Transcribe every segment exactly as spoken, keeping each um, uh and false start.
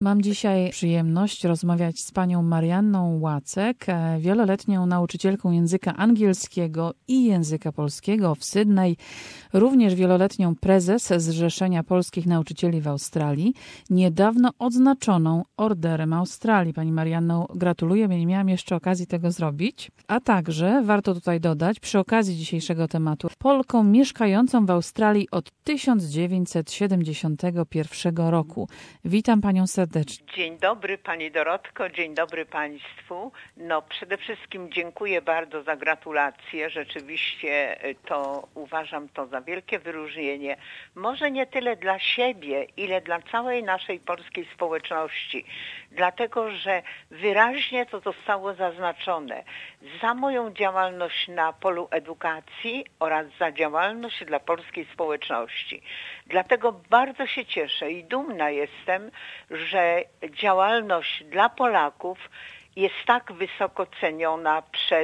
Mam dzisiaj przyjemność rozmawiać z panią Marianną Łacek, wieloletnią nauczycielką języka angielskiego i języka polskiego w Sydney, również wieloletnią prezes Zrzeszenia Polskich Nauczycieli w Australii, niedawno odznaczoną Orderem Australii. Pani Marianno, gratuluję, nie miałam jeszcze okazji tego zrobić. A także, warto tutaj dodać, przy okazji dzisiejszego tematu, Polką mieszkającą w Australii od tysiąc dziewięćset siedemdziesiątego pierwszego roku. Witam panią serdecznie. Dzień dobry pani Dorotko, dzień dobry państwu. No przede wszystkim dziękuję bardzo za gratulacje. Rzeczywiście to uważam to za wielkie wyróżnienie. Może nie tyle dla siebie, ile dla całej naszej polskiej społeczności. Dlatego, że wyraźnie to zostało zaznaczone za moją działalność na polu edukacji oraz za działalność dla polskiej społeczności. Dlatego bardzo się cieszę i dumna jestem, że działalność dla Polaków jest tak wysoko ceniona przez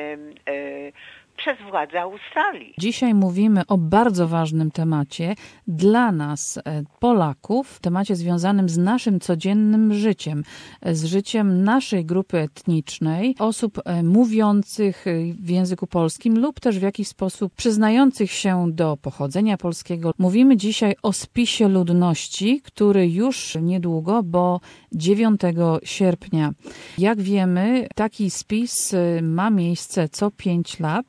yy, przez władze Australii. Dzisiaj mówimy o bardzo ważnym temacie dla nas, Polaków, temacie związanym z naszym codziennym życiem, z życiem naszej grupy etnicznej, osób mówiących w języku polskim lub też w jakiś sposób przyznających się do pochodzenia polskiego. Mówimy dzisiaj o spisie ludności, który już niedługo, bo dziewiątego sierpnia. Jak wiemy, taki spis ma miejsce co pięć lat.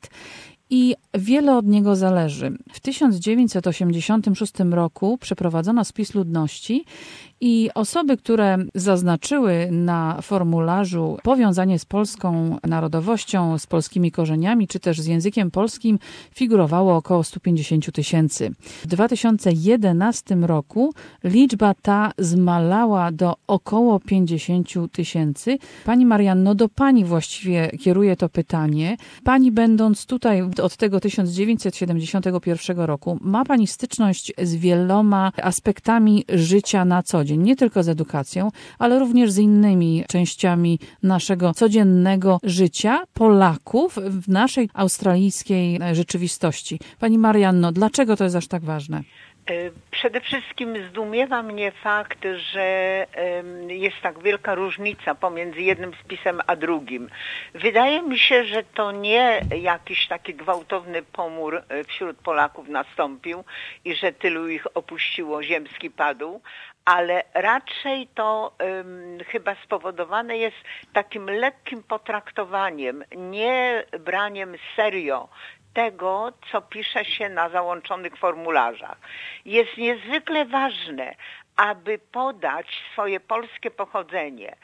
I wiele od niego zależy. W tysiąc dziewięćset osiemdziesiątym szóstym roku przeprowadzono spis ludności i osoby, które zaznaczyły na formularzu powiązanie z polską narodowością, z polskimi korzeniami, czy też z językiem polskim, figurowało około sto pięćdziesiąt tysięcy. W dwa tysiące jedenastym roku liczba ta zmalała do około pięćdziesiąt tysięcy. Pani Marianno, do pani właściwie kieruję to pytanie. Pani, będąc tutaj od tego tysiąc dziewięćset siedemdziesiątego pierwszego roku, ma pani styczność z wieloma aspektami życia na co dzień, nie tylko z edukacją, ale również z innymi częściami naszego codziennego życia Polaków w naszej australijskiej rzeczywistości. Pani Marianno, dlaczego to jest aż tak ważne? Przede wszystkim zdumiewa mnie fakt, że jest tak wielka różnica pomiędzy jednym spisem a drugim. Wydaje mi się, że to nie jakiś taki gwałtowny pomór wśród Polaków nastąpił i że tylu ich opuściło ziemski padł, ale raczej to um, chyba spowodowane jest takim lekkim potraktowaniem, nie braniem serio tego, co pisze się na załączonych formularzach. Jest niezwykle ważne, aby podać swoje polskie pochodzenie.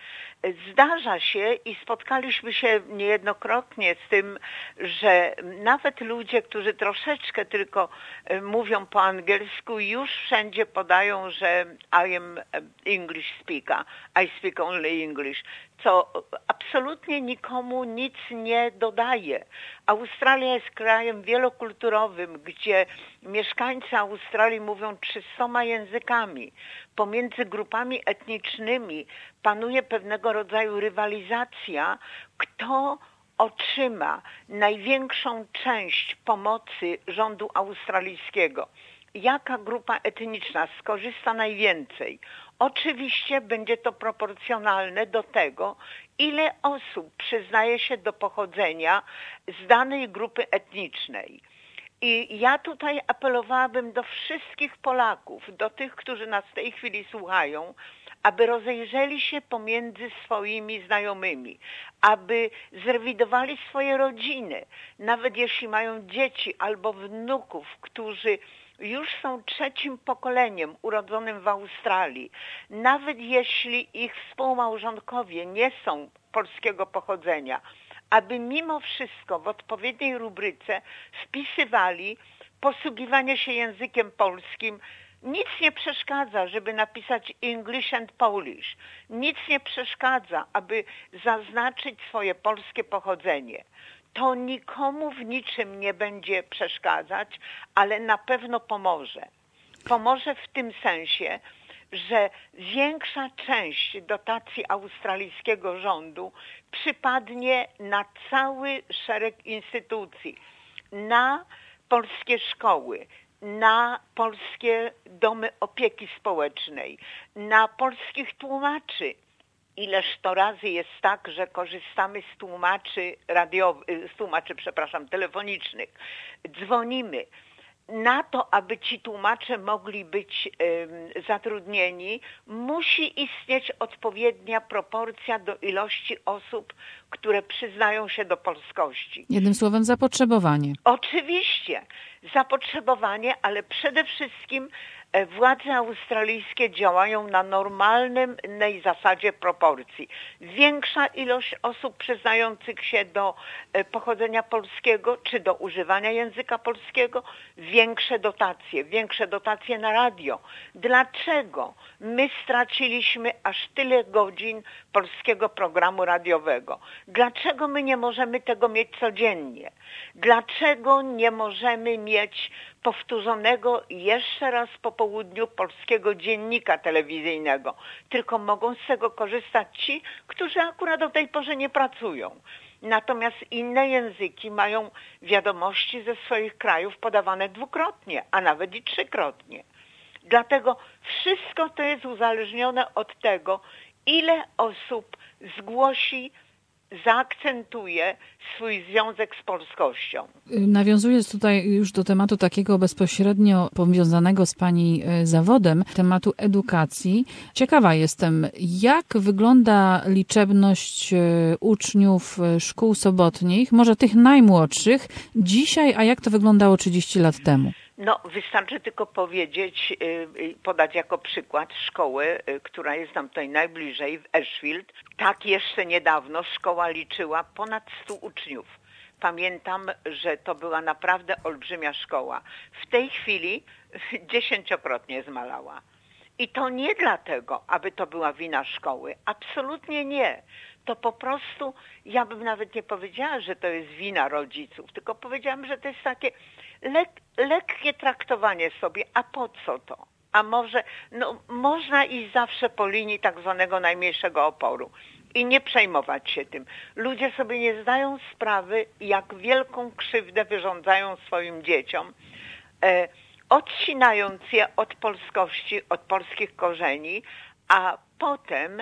Zdarza się i spotkaliśmy się niejednokrotnie z tym, że nawet ludzie, którzy troszeczkę tylko mówią po angielsku, już wszędzie podają, że I am English speaker, I speak only English, co absolutnie nikomu nic nie dodaje. Australia jest krajem wielokulturowym, gdzie mieszkańcy Australii mówią trzystoma językami. Pomiędzy grupami etnicznymi panuje pewnego rodzaju rywalizacja, kto otrzyma największą część pomocy rządu australijskiego. Jaka grupa etniczna skorzysta najwięcej? Oczywiście będzie to proporcjonalne do tego, ile osób przyznaje się do pochodzenia z danej grupy etnicznej. I ja tutaj apelowałabym do wszystkich Polaków, do tych, którzy nas w tej chwili słuchają, aby rozejrzeli się pomiędzy swoimi znajomymi, aby zrewidowali swoje rodziny, nawet jeśli mają dzieci albo wnuków, którzy już są trzecim pokoleniem urodzonym w Australii, nawet jeśli ich współmałżonkowie nie są polskiego pochodzenia, aby mimo wszystko w odpowiedniej rubryce wpisywali posługiwanie się językiem polskim. Nic nie przeszkadza, żeby napisać English and Polish. Nic nie przeszkadza, aby zaznaczyć swoje polskie pochodzenie. To nikomu w niczym nie będzie przeszkadzać, ale na pewno pomoże. Pomoże w tym sensie, że większa część dotacji australijskiego rządu przypadnie na cały szereg instytucji, na polskie szkoły, na polskie domy opieki społecznej, na polskich tłumaczy. Ileż to razy jest tak, że korzystamy z tłumaczy radiowych, z tłumaczy, przepraszam, telefonicznych. Dzwonimy. Na to, aby ci tłumacze mogli być y, zatrudnieni, musi istnieć odpowiednia proporcja do ilości osób, które przyznają się do polskości. Jednym słowem zapotrzebowanie. Oczywiście zapotrzebowanie, ale przede wszystkim władze australijskie działają na normalnej zasadzie proporcji. Większa ilość osób przyznających się do pochodzenia polskiego czy do używania języka polskiego, większe dotacje, większe dotacje na radio. Dlaczego my straciliśmy aż tyle godzin polskiego programu radiowego? Dlaczego my nie możemy tego mieć codziennie? Dlaczego nie możemy mieć powtórzonego jeszcze raz po południu polskiego dziennika telewizyjnego, tylko mogą z tego korzystać ci, którzy akurat do tej porze nie pracują. Natomiast inne języki mają wiadomości ze swoich krajów podawane dwukrotnie, a nawet i trzykrotnie. Dlatego wszystko to jest uzależnione od tego, ile osób zgłosi, zaakcentuje swój związek z polskością. Nawiązując tutaj już do tematu takiego bezpośrednio powiązanego z Pani zawodem, tematu edukacji, ciekawa jestem, jak wygląda liczebność uczniów szkół sobotnich, może tych najmłodszych, dzisiaj, a jak to wyglądało trzydzieści lat temu? No, wystarczy tylko powiedzieć, podać jako przykład szkołę, która jest nam tutaj najbliżej, w Ashfield. Tak jeszcze niedawno szkoła liczyła ponad stu uczniów. Pamiętam, że to była naprawdę olbrzymia szkoła. W tej chwili dziesięciokrotnie zmalała. I to nie dlatego, aby to była wina szkoły. Absolutnie nie. To po prostu, ja bym nawet nie powiedziała, że to jest wina rodziców, tylko powiedziałam, że to jest takie lek, lekkie traktowanie sobie. A po co to? A może, no można iść zawsze po linii tak zwanego najmniejszego oporu i nie przejmować się tym. Ludzie sobie nie zdają sprawy, jak wielką krzywdę wyrządzają swoim dzieciom, e, odcinając je od polskości, od polskich korzeni, a potem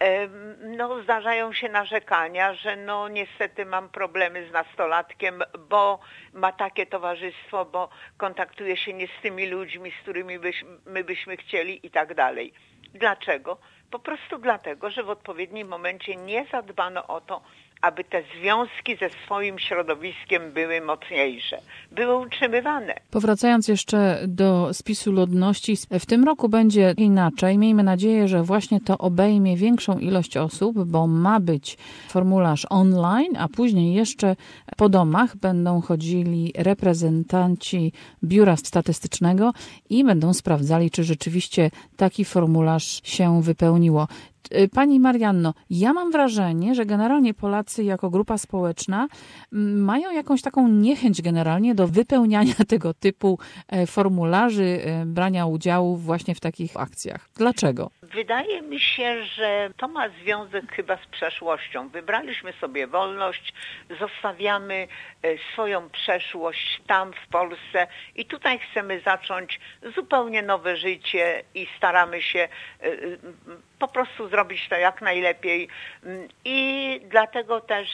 no, zdarzają się narzekania, że no niestety mam problemy z nastolatkiem, bo ma takie towarzystwo, bo kontaktuje się nie z tymi ludźmi, z którymi byś, my byśmy chcieli i tak dalej. Dlaczego? Po prostu dlatego, że w odpowiednim momencie nie zadbano o to, aby te związki ze swoim środowiskiem były mocniejsze, były utrzymywane. Powracając jeszcze do spisu ludności, w tym roku będzie inaczej. Miejmy nadzieję, że właśnie to obejmie większą ilość osób, bo ma być formularz online, a później jeszcze po domach będą chodzili reprezentanci Biura Statystycznego i będą sprawdzali, czy rzeczywiście taki formularz się wypełniło. Pani Marianno, ja mam wrażenie, że generalnie Polacy jako grupa społeczna mają jakąś taką niechęć generalnie do wypełniania tego typu formularzy, brania udziału właśnie w takich akcjach. Dlaczego? Wydaje mi się, że to ma związek chyba z przeszłością. Wybraliśmy sobie wolność, zostawiamy swoją przeszłość tam w Polsce i tutaj chcemy zacząć zupełnie nowe życie i staramy się po prostu zrobić to jak najlepiej i dlatego też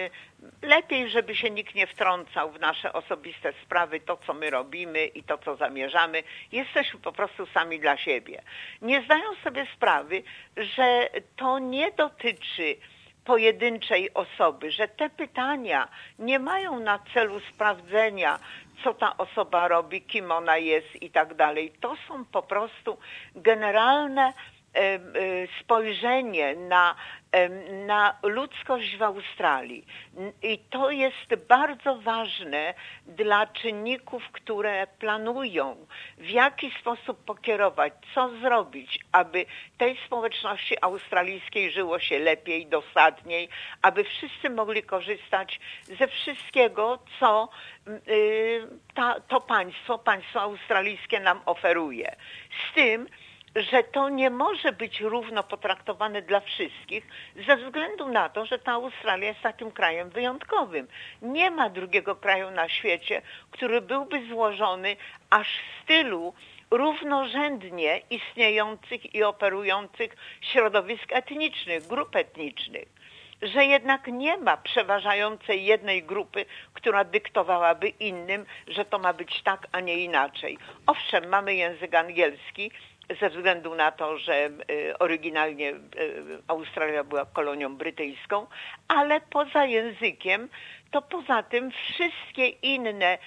lepiej, żeby się nikt nie wtrącał w nasze osobiste sprawy, to co my robimy i to co zamierzamy. Jesteśmy po prostu sami dla siebie. Nie zdają sobie sprawy, że to nie dotyczy pojedynczej osoby, że te pytania nie mają na celu sprawdzenia, co ta osoba robi, kim ona jest i tak dalej. To są po prostu generalne spojrzenie na, na ludzkość w Australii. I to jest bardzo ważne dla czynników, które planują, w jaki sposób pokierować, co zrobić, aby tej społeczności australijskiej żyło się lepiej, dosadniej, aby wszyscy mogli korzystać ze wszystkiego, co ta, to państwo, państwo australijskie nam oferuje. Z tym, że to nie może być równo potraktowane dla wszystkich ze względu na to, że ta Australia jest takim krajem wyjątkowym. Nie ma drugiego kraju na świecie, który byłby złożony aż z tylu równorzędnie istniejących i operujących środowisk etnicznych, grup etnicznych. Że jednak nie ma przeważającej jednej grupy, która dyktowałaby innym, że to ma być tak, a nie inaczej. Owszem, mamy język angielski, ze względu na to, że oryginalnie Australia była kolonią brytyjską, ale poza językiem, to poza tym wszystkie inne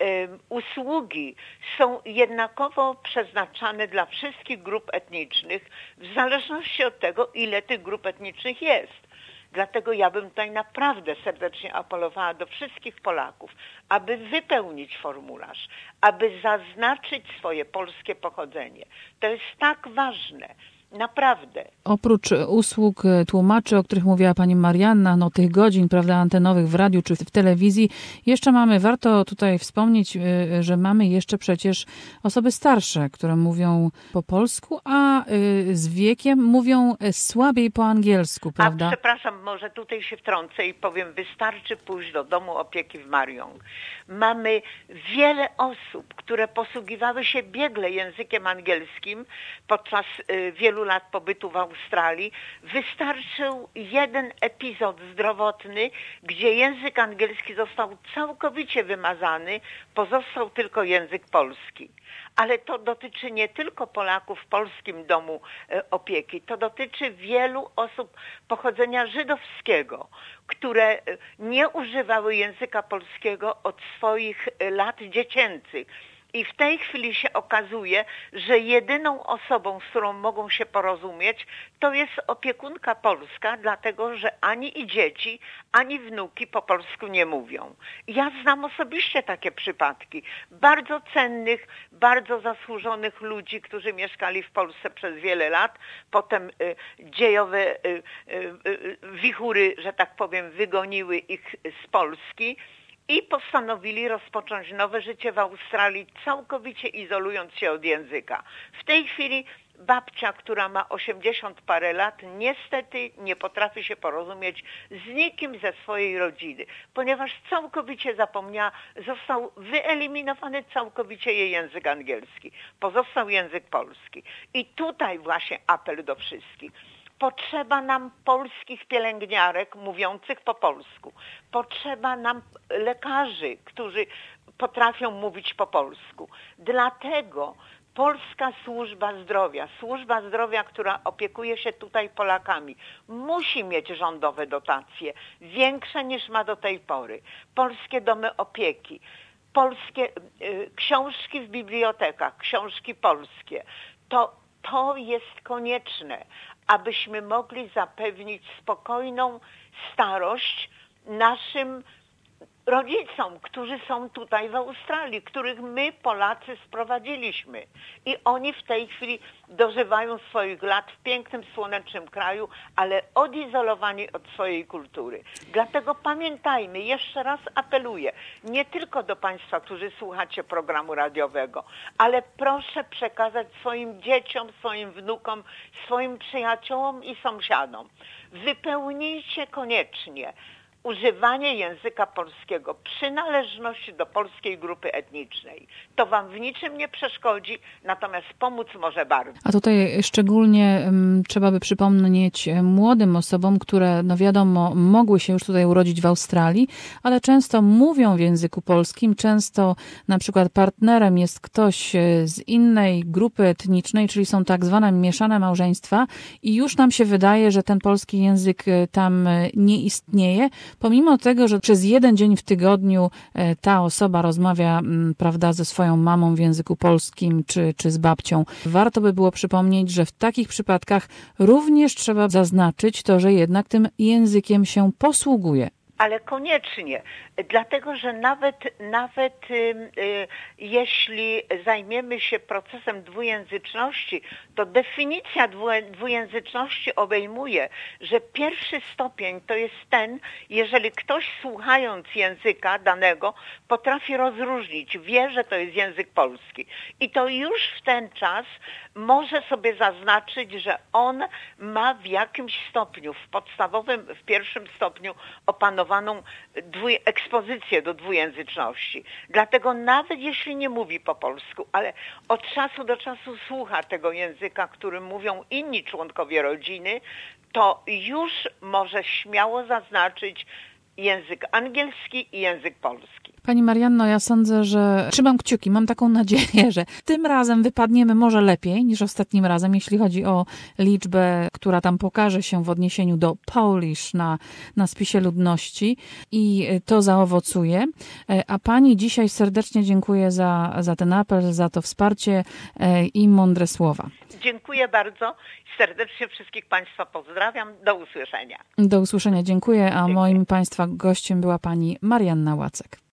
usługi są jednakowo przeznaczane dla wszystkich grup etnicznych, w zależności od tego, ile tych grup etnicznych jest. Dlatego ja bym tutaj naprawdę serdecznie apelowała do wszystkich Polaków, aby wypełnić formularz, aby zaznaczyć swoje polskie pochodzenie. To jest tak ważne. Naprawdę. Oprócz usług tłumaczy, o których mówiła pani Marianna, no tych godzin, prawda, antenowych w radiu czy w telewizji, jeszcze mamy, warto tutaj wspomnieć, że mamy jeszcze przecież osoby starsze, które mówią po polsku, a z wiekiem mówią słabiej po angielsku, prawda? A przepraszam, może tutaj się wtrącę i powiem, wystarczy pójść do domu opieki w Mariong. Mamy wiele osób, które posługiwały się biegle językiem angielskim podczas wielu lat pobytu w Australii. Wystarczył jeden epizod zdrowotny, gdzie język angielski został całkowicie wymazany, pozostał tylko język polski. Ale to dotyczy nie tylko Polaków w polskim domu opieki, to dotyczy wielu osób pochodzenia żydowskiego, które nie używały języka polskiego od swoich lat dziecięcych. I w tej chwili się okazuje, że jedyną osobą, z którą mogą się porozumieć, to jest opiekunka polska, dlatego że ani i dzieci, ani wnuki po polsku nie mówią. Ja znam osobiście takie przypadki bardzo cennych, bardzo zasłużonych ludzi, którzy mieszkali w Polsce przez wiele lat, potem y, dziejowe y, y, y, wichury, że tak powiem, wygoniły ich z Polski. I postanowili rozpocząć nowe życie w Australii, całkowicie izolując się od języka. W tej chwili babcia, która ma osiemdziesiąt parę lat, niestety nie potrafi się porozumieć z nikim ze swojej rodziny, ponieważ całkowicie zapomniała, został wyeliminowany całkowicie jej język angielski. Pozostał język polski. I tutaj właśnie apel do wszystkich. Potrzeba nam polskich pielęgniarek mówiących po polsku. Potrzeba nam lekarzy, którzy potrafią mówić po polsku. Dlatego Polska Służba Zdrowia, Służba Zdrowia, która opiekuje się tutaj Polakami, musi mieć rządowe dotacje, większe niż ma do tej pory. Polskie domy opieki, polskie y, książki w bibliotekach, książki polskie. To, to jest konieczne, abyśmy mogli zapewnić spokojną starość naszym rodzicom, którzy są tutaj w Australii, których my Polacy sprowadziliśmy. I oni w tej chwili dożywają swoich lat w pięknym, słonecznym kraju, ale odizolowani od swojej kultury. Dlatego pamiętajmy, jeszcze raz apeluję, nie tylko do Państwa, którzy słuchacie programu radiowego, ale proszę przekazać swoim dzieciom, swoim wnukom, swoim przyjaciołom i sąsiadom. Wypełnijcie koniecznie używanie języka polskiego, przynależność do polskiej grupy etnicznej. To wam w niczym nie przeszkodzi, natomiast pomóc może bardzo. A tutaj szczególnie um, trzeba by przypomnieć młodym osobom, które, no wiadomo, mogły się już tutaj urodzić w Australii, ale często mówią w języku polskim, często na przykład partnerem jest ktoś z innej grupy etnicznej, czyli są tak zwane mieszane małżeństwa i już nam się wydaje, że ten polski język tam nie istnieje, pomimo tego, że przez jeden dzień w tygodniu ta osoba rozmawia, prawda, ze swoją mamą w języku polskim czy, czy z babcią. Warto by było przypomnieć, że w takich przypadkach również trzeba zaznaczyć to, że jednak tym językiem się posługuje. Ale koniecznie, dlatego że nawet, nawet y, y, jeśli zajmiemy się procesem dwujęzyczności, to definicja dwujęzyczności obejmuje, że pierwszy stopień to jest ten, jeżeli ktoś słuchając języka danego potrafi rozróżnić, wie, że to jest język polski. I to już w ten czas może sobie zaznaczyć, że on ma w jakimś stopniu, w podstawowym, w pierwszym stopniu opanowaną dwuj- ekspozycję do dwujęzyczności. Dlatego nawet jeśli nie mówi po polsku, ale od czasu do czasu słucha tego języka, którym mówią inni członkowie rodziny, to już może śmiało zaznaczyć język angielski i język polski. Pani Marianno, ja sądzę, że trzymam kciuki, mam taką nadzieję, że tym razem wypadniemy może lepiej niż ostatnim razem, jeśli chodzi o liczbę, która tam pokaże się w odniesieniu do Polish na, na spisie ludności i to zaowocuje. A Pani dzisiaj serdecznie dziękuję za, za ten apel, za to wsparcie i mądre słowa. Dziękuję bardzo. Serdecznie wszystkich Państwa pozdrawiam. Do usłyszenia. Do usłyszenia, dziękuję. A Dziękuję. moim Państwa gościem była Pani Marianna Łacek.